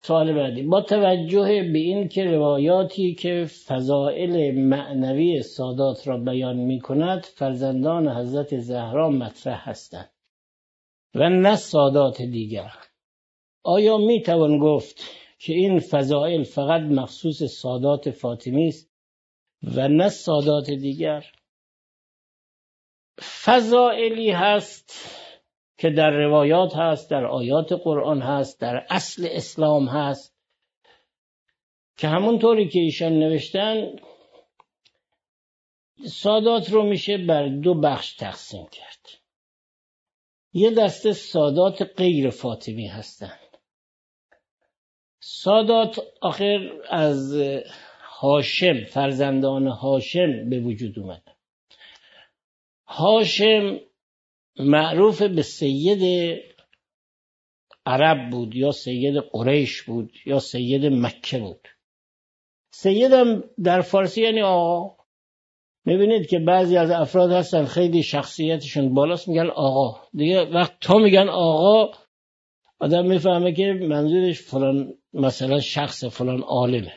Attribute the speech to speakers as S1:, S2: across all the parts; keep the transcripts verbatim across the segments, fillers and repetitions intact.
S1: سوال بعدی: با توجه به این که روایاتی که فضائل معنوی سادات را بیان می کند فرزندان حضرت زهرا مطرح هستند و نه سادات دیگر، آیا می توان گفت که این فضائل فقط مخصوص سادات فاطمی است و نه سادات دیگر؟ فضائلی هست که در روایات هست، در آیات قرآن هست، در اصل اسلام هست، که همونطوری که ایشان نوشتن سادات رو میشه بر دو بخش تقسیم کرد. یه دسته سادات غیر فاطمی هستن. سادات آخر از هاشم، فرزندان هاشم به وجود اومد. هاشم معروف به سید عرب بود یا سید قریش بود یا سید مکه بود. سیدم در فارسی یعنی آقا. میبینید که بعضی از افراد هستن خیلی شخصیتشون بالاست میگن آقا، دیگه وقت تا میگن آقا آدم میفهمه که منظورش فلان مثلا شخص فلان عالمه.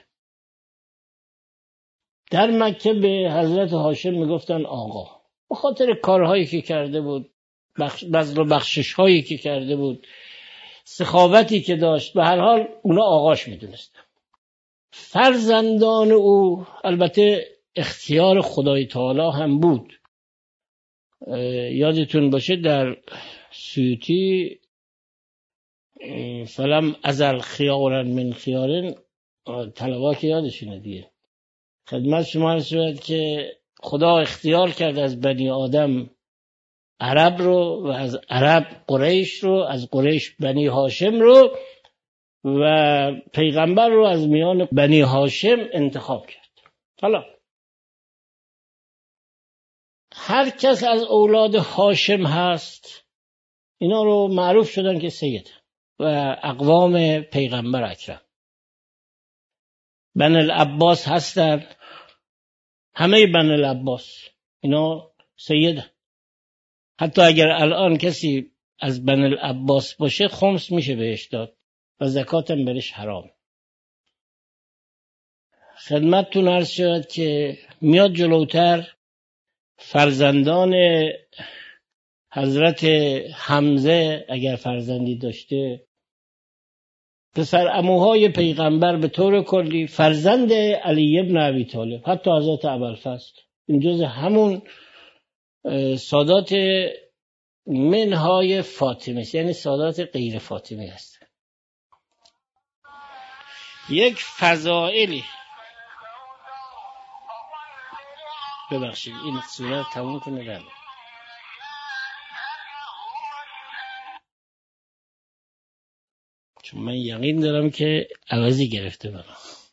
S1: در مکه به حضرت هاشم میگفتن آقا به خاطر کارهایی که کرده بود، بخش بذل و بخشش هایی که کرده بود، سخاوتی که داشت، به هر حال اونا آقاش میدونستن. فرزندان او البته اختیار خدای تعالی هم بود. یادتون باشه در سیوطی فلم ازل خیارن من خیارن، طلبا که یادشونه دیگه، خدمت شما عرض شود که خدا اختیار کرد از بنی آدم عرب رو و از عرب قریش رو، از قریش بنی هاشم رو و پیغمبر رو از میان بنی هاشم انتخاب کرد. حالا هر کس از اولاد هاشم هست اینا رو معروف شدن که سید و اقوام پیغمبر اکرم. بن العباس هستن، همه بن العباس اینا سید. حتی اگر الان کسی از بن العباس باشه خمس میشه بهش داد و زکات هم برش حرام. خدمتتون عرض شد که میاد جلوتر فرزندان حضرت حمزه اگر فرزندی داشته، پسر عموهای پیغمبر به طور کلی، فرزند علی ابن ابی طالب، حتی حضرت ابوالفضل، این جز همون سادات منهای فاطمی است، یعنی سادات غیر فاطمی است. یک فضائلی، ببخشید این سوره تموم کنه رم. چون من یقین دارم که عوضی گرفته برام.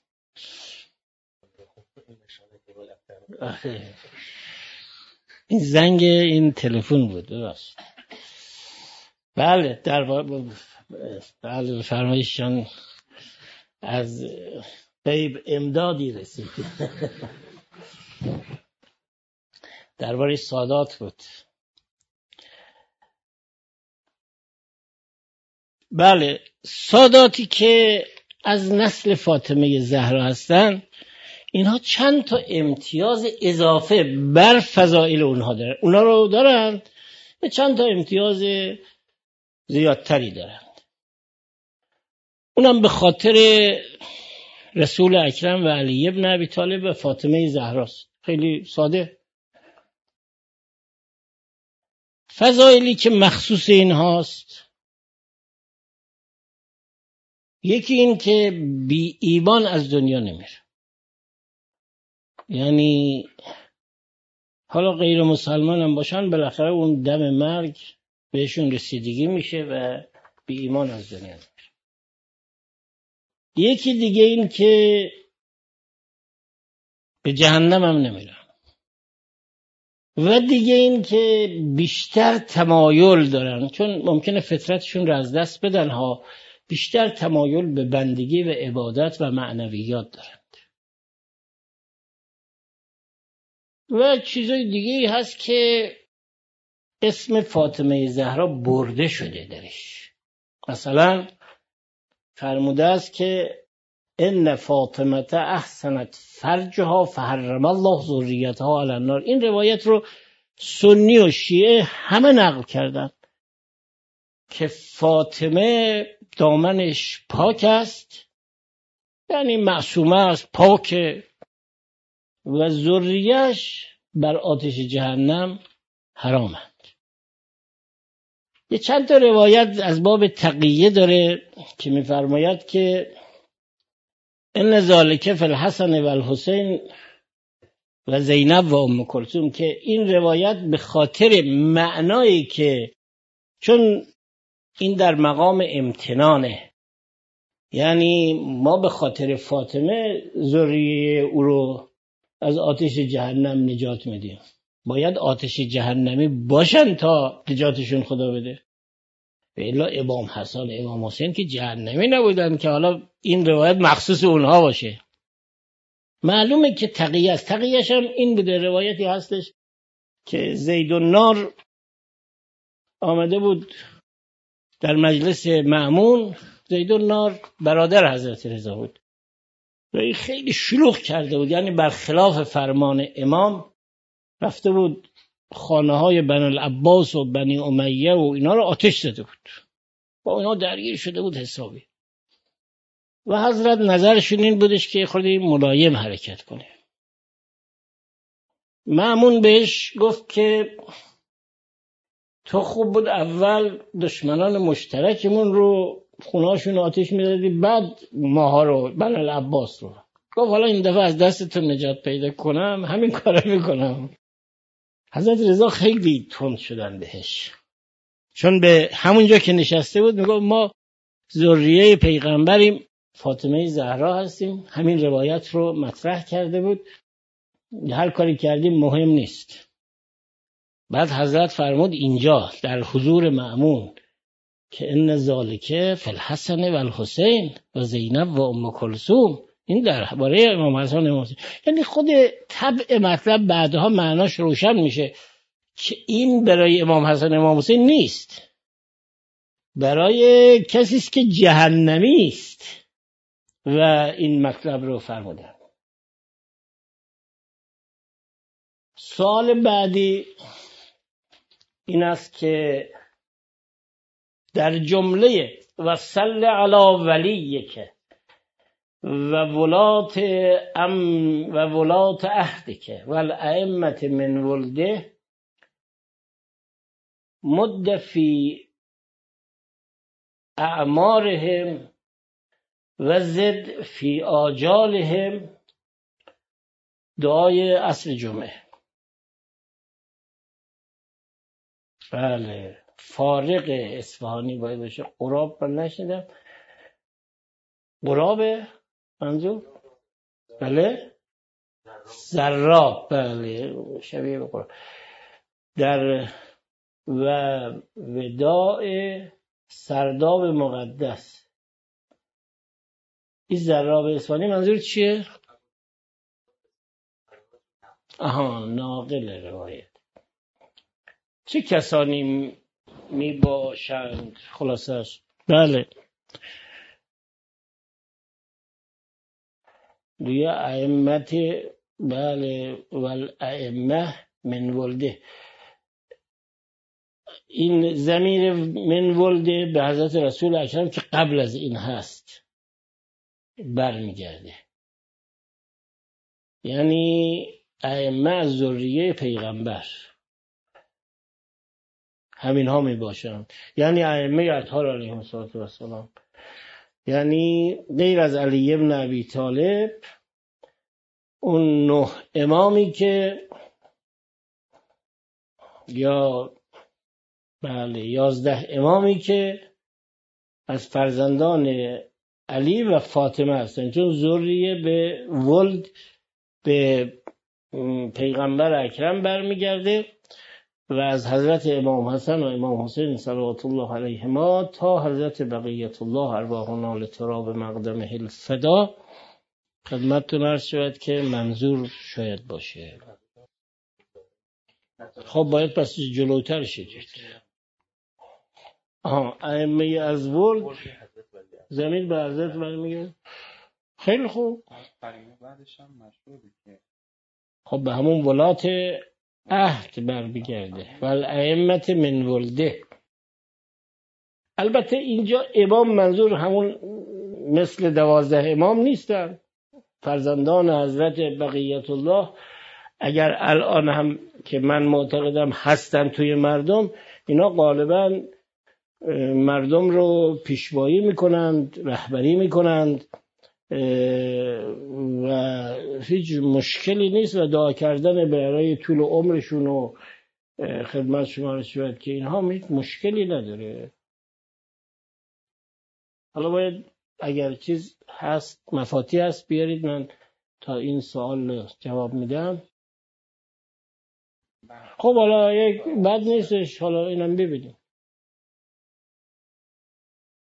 S1: این زنگ این تلفن بود. ببخشید. بله در بله فرمایششان از غیب امدادی رسید. درباره سادات بود. بله ساداتی که از نسل فاطمه زهرا هستن اینها چند تا امتیاز اضافه بر فضائل اونها دارن. اونها رو دارن و چند تا امتیاز زیادتری دارند. اونم به خاطر رسول اکرم و علی ابن ابی طالب و فاطمه زهراست. خیلی ساده. فضائلی که مخصوص این هاست، یکی این که بی ایمان از دنیا نمیره. یعنی حالا غیر مسلمان هم باشن بالاخره اون دم مرگ بهشون رسیدگی میشه و بی ایمان از دنیا نمیره. یکی دیگه این که به جهنم هم نمیرن و دیگه این که بیشتر تمایل دارن، چون ممکنه فطرتشون رو از دست بدن ها، بیشتر تمایل به بندگی و عبادت و معنویات دارند. و چیزای دیگه هست که اسم فاطمه زهرا برده شده درش. مثلا فرموده است که ان فاطمه احسنت فرجها فحرم الله ذریتها علی النار. این روایت رو سنی و شیعه همه نقل کردن که فاطمه دامنش پاک است، یعنی معصومه است، پاک، و ذریه‌اش بر آتش جهنم حرامند. یه چند تا روایت از باب تقیه داره که می‌فرماید که ان ذالک فی الحسن و الحسین و زینب و ام کلثوم، که این روایت به خاطر معنایی که چون این در مقام امتنانه، یعنی ما به خاطر فاطمه ذریه او رو از آتش جهنم نجات میدیم، باید آتش جهنمی باشن تا نجاتشون خدا بده. به الا امام حسن امام حسین که جهنمی نبودن که حالا این روایت مخصوص اونها باشه. معلومه که تقیه است. تقیهش هم این بوده، روایتی هستش که زید النار آمده بود در مجلس مأمون. زید النار برادر حضرت رضا بود و این خیلی شلوغ کرده بود، یعنی برخلاف فرمان امام رفته بود خانه های بنی العباس و بنی امیه و اینا رو آتش زده بود، با اینا درگیر شده بود حسابی. و حضرت نظرشون این بودش که خودی ملایم حرکت کنه. مأمون بهش گفت که تو خوب بود اول دشمنان مشترکمون رو خونهاشون آتش می‌زدی، بعد ماها رو بنی العباس رو. گفت حالا این دفعه از دستتون نجات پیدا کنم همین کارو میکنم. حضرت رضا خیلی تند شدن بهش، چون به همونجا که نشسته بود میگفت ما ذریه پیغمبریم، فاطمه زهرا هستیم، همین روایت رو مطرح کرده بود، هر کاری کردیم مهم نیست. بعد حضرت فرمود اینجا در حضور مأمون که ان ذالک فی الحسن و الحسین و زینب و ام کلثوم، این درباره امام حسن و امام حسین. یعنی خود طبع مطلب بعدها معناش روشن میشه که این برای امام حسن و امام حسین نیست، برای کسی است که جهنمی است. و این مطلب رو فرمودن. سوال بعدی این است که در جمله و صل علی ولیک و ولات ام و ولات عهدک و الائمه من ولده مد فی اعمارهم و زد فی آجالهم، دعای عصر جمعه. بله، فارق اصفهانی باید باشه. قراب من نشنیدم. قراب منظور؟ بله، زراب. بله، شبیه به قراب. در و وداع سرداب مقدس. این زراب اصفهانی منظور چیه؟ آها، ناقل روایت. چه کسانی می باشند خلاصش؟ بله، دیگه ائمت. بله، والائمه من ولده. این ضمیر من ولده به حضرت رسول اکرم که قبل از این هست برمیگرده، یعنی ائمه از ذریه پیغمبر همین ها می باشند، یعنی ائمه اطهار علیهم السلام، یعنی غیر از علی ابن ابی طالب اون نه امامی که یا بله یازده امامی که از فرزندان علی و فاطمه هستند، چون ذریه به ولد به پیغمبر اکرم برمیگرده و از حضرت امام حسن و امام حسین صلوات الله علیهما تا حضرت بقیت الله ارواحنا لتراب مقدمه الفدا. خدمتتون عرض شود که منظور شاید باشه. خب باید پس جلوتر شدید. آها، ائمه از ولد زمین به ارزت برمیگرده. خیلی خوب.
S2: قرینه بعدش هم مشهوره که
S1: خب به همون ولات عهد برمیگرده والائمة من ولده. البته اینجا امام منظور همون مثل دوازده امام نیستن، فرزندان حضرت بقیت الله اگر الان هم که من معتقدم هستن توی مردم، اینا غالبا مردم رو پیشوایی میکنند، رهبری میکنند و هیچ مشکلی نیست و دعا کردن برای طول عمرشون و خدمت شما رسید که اینها هیچ مشکلی نداره. حالا باید اگر چیز هست مفاتی هست بیارید من تا این سوال جواب میدم. خب حالا یک بد نیستش، حالا اینم ببینیم.